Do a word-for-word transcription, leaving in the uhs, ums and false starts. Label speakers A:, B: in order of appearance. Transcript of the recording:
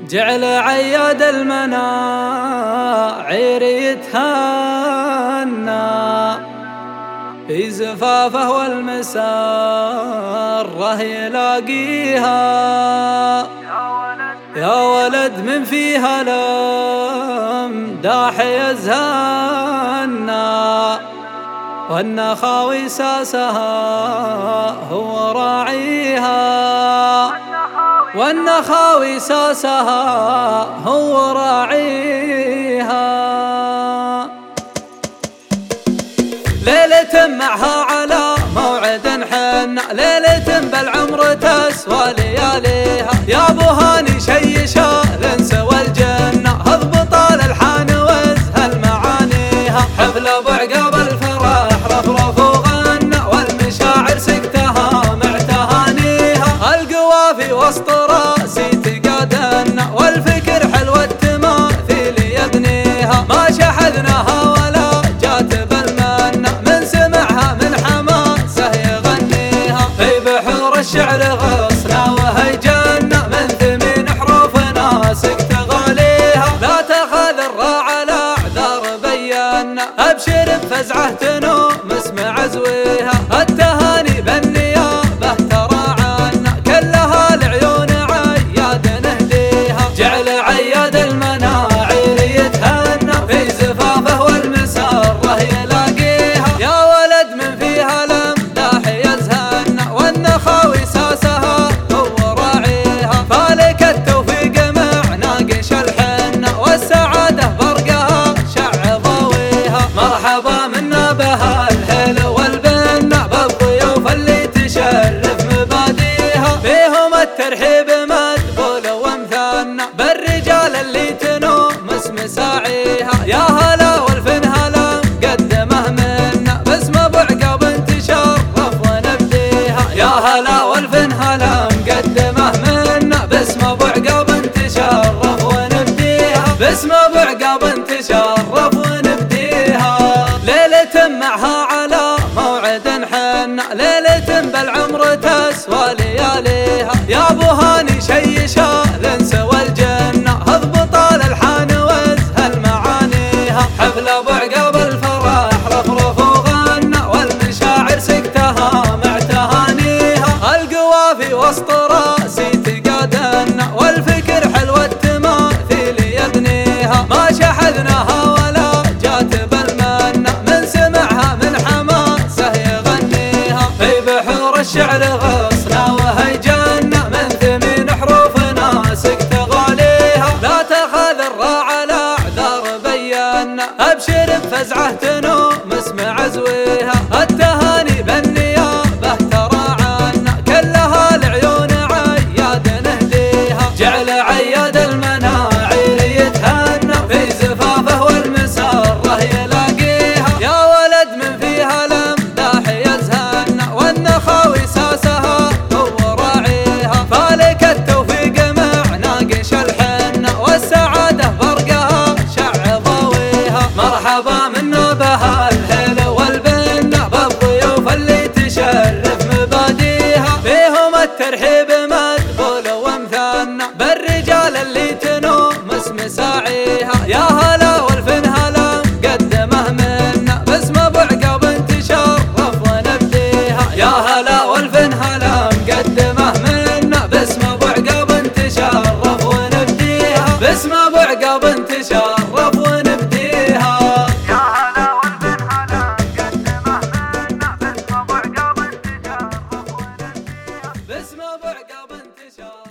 A: جعل عياد المناعير يتهنى في زفافه والمسارة يلاقيها. يا ولد من فيها الأمداح يزهنا والنخاوي ساسها هو راعيها. والنخاوي ساسها هو راعيها. ليلة معها على موعد حنا، ليلة بالعمر تسوى لياليها. يا ابو هاني شيش الانس والجنة، اضبط الالحان وازهل معانيها. حفل ابو عقاب الفرح رفرف وغنى، والمشاعر سكتها مع تهانيها. القوافي وسط راسي تقادنا، والفكر حلو التماثيل يبنيها. ما شحذناها ولا جات بالمنة، من سمعها من حماسه يغنيها. في بحور الشعر غصنا وهيجنا، من ثمين حروف ناسك تغاليها. لا تخاذل راعى الاعذار بينا، ابشر بفزعه تنوم اسمع عزويها. التهاني بالنيابه ترى عنا، كلها العيون عياد نهديها. جعل عياد المناعير يتهنى في زفافه والمساره يلاقيها. يا ولد من فيها الامداح يزهنا، والنخاوي ساسها هو راعيها. فالك التوفيق مع ناقش الحنه، والسعاده برقها شع ضويها. مرحبا منا بها الهيل والبنه، بالضيوف اللي تشرف مباديها. فيهم الترحيب مدبول ومثنى، بالرجال اللي تنوم اسم ساعيها. يا هلا والفن هلا مقدمه منا، باسم ابو عقاب تشرف ونبديها. يا هلا والفن هلا مقدمه منا، باسم ابو عقاب تشرف ونبديها. باسم ابو عقاب تشرف ونبديها. ليلة معها على موعد حنا، ليلة بالعمر تسوى لياليها. يا ابو هاني شيش الانس والجنة، اضبط الالحان وازهل معانيها. حفل ابو عقاب الفرح رفرف وغنى، والمشاعر سكتها مع تهانيها. القوافي وسط راسي تقادنا، والفكر حلو التماثيل يبنيها. ما شحذناها ولا جات بالمنة، من سمعها من حماسه يغنيها. في بحور الشعر غصنا وهيجنا، من ثمين حروف ناسك تغاليها. لا تخاذل راعى الاعذار بينا، ابشر بفزعه تنوم اسمع عزويها. التهاني بالنيابه ترى عنا، كلها العيون عياد نهديها. جعل عياد المناعير يتهنى في زفافه والمساره يلاقيها. يا ولد من فيها الامداح يزهنا، والنخاوي ساسها هو راعيها. فالك التوفيق مع ناقش الحنه، والسعاده برقها شع ضويها. مرحبا منا بها الهيل والبنه، بالضيوف اللي تشرف مباديها. فيهم الترحيب مدبول ومثنى، بالرجال اللي تنوم اسم ساعيها. يا هلا والفن هلا مقدمه منا، باسم ابو عقاب تشرف ونبديها. يا هلا والفن هلا مقدمه منا، باسم ابو عقاب تشرف ونبديها. باسم ابو عقاب تشرف ونبديها.
B: يا هلا والفن هلا مقدمه منا، باسم ابو عقاب تشرف ونبديها.
A: باسم ابو عقاب تشرف